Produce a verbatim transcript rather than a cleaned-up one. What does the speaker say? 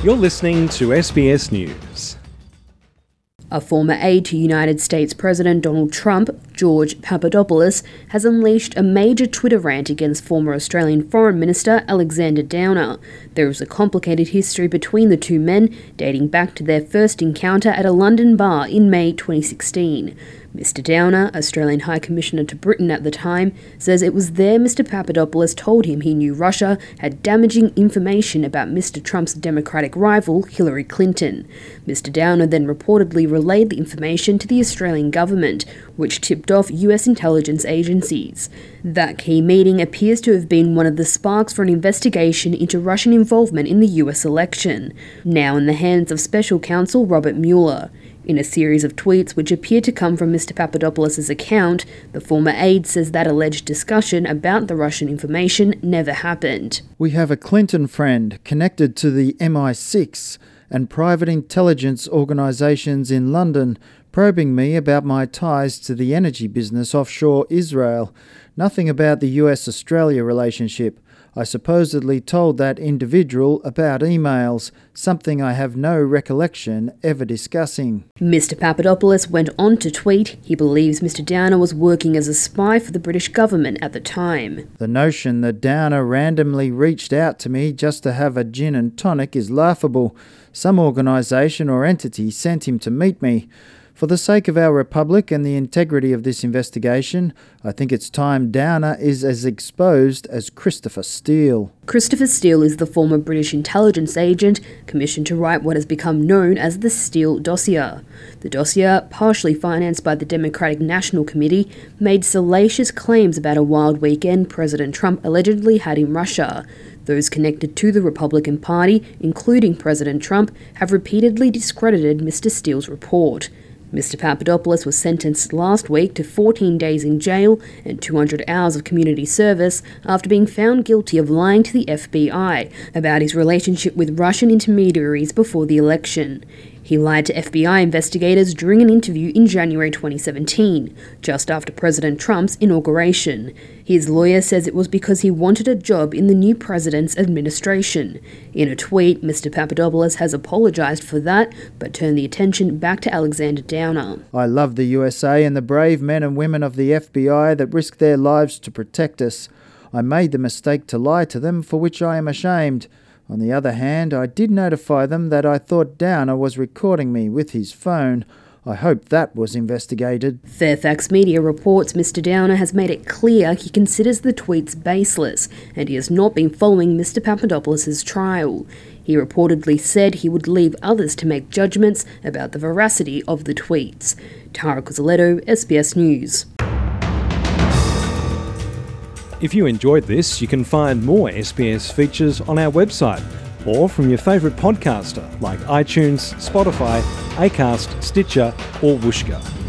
You're listening to S B S News. A former aide to United States President Donald Trump, George Papadopoulos, has unleashed a major Twitter rant against former Australian Foreign Minister Alexander Downer. There is a complicated history between the two men, dating back to their first encounter at a London bar in May twenty sixteen. Mister Downer, Australian High Commissioner to Britain at the time, says it was there Mister Papadopoulos told him he knew Russia had damaging information about Mister Trump's Democratic rival, Hillary Clinton. Mister Downer then reportedly relayed the information to the Australian government, which tipped off U S intelligence agencies. That key meeting appears to have been one of the sparks for an investigation into Russian involvement in the U S election, now in the hands of Special Counsel Robert Mueller. In a series of tweets which appear to come from Mister Papadopoulos' account, the former aide says that alleged discussion about the Russian information never happened. We have a Clinton friend connected to the M I six and private intelligence organisations in London probing me about my ties to the energy business offshore Israel. Nothing about the U S Australia relationship. I supposedly told that individual about emails, something I have no recollection ever discussing. Mister Papadopoulos went on to tweet he believes Mister Downer was working as a spy for the British government at the time. The notion that Downer randomly reached out to me just to have a gin and tonic is laughable. Some organisation or entity sent him to meet me. For the sake of our republic and the integrity of this investigation, I think it's time Downer is as exposed as Christopher Steele. Christopher Steele is the former British intelligence agent commissioned to write what has become known as the Steele dossier. The dossier, partially financed by the Democratic National Committee, made salacious claims about a wild weekend President Trump allegedly had in Russia. Those connected to the Republican Party, including President Trump, have repeatedly discredited Mister Steele's report. Mister Papadopoulos was sentenced last week to fourteen days in jail and two hundred hours of community service after being found guilty of lying to the F B I about his relationship with Russian intermediaries before the election. He lied to F B I investigators during an interview in January twenty seventeen, just after President Trump's inauguration. His lawyer says it was because he wanted a job in the new president's administration. In a tweet, Mister Papadopoulos has apologised for that, but turned the attention back to Alexander Downer. I love the U S A and the brave men and women of the F B I that risk their lives to protect us. I made the mistake to lie to them, for which I am ashamed. On the other hand, I did notify them that I thought Downer was recording me with his phone. I hope that was investigated. Fairfax Media reports Mister Downer has made it clear he considers the tweets baseless, and he has not been following Mister Papadopoulos' trial. He reportedly said he would leave others to make judgments about the veracity of the tweets. Tara Cozzaletto, S B S News. If you enjoyed this, you can find more S B S features on our website or from your favourite podcaster like iTunes, Spotify, Acast, Stitcher or Whooshkaa.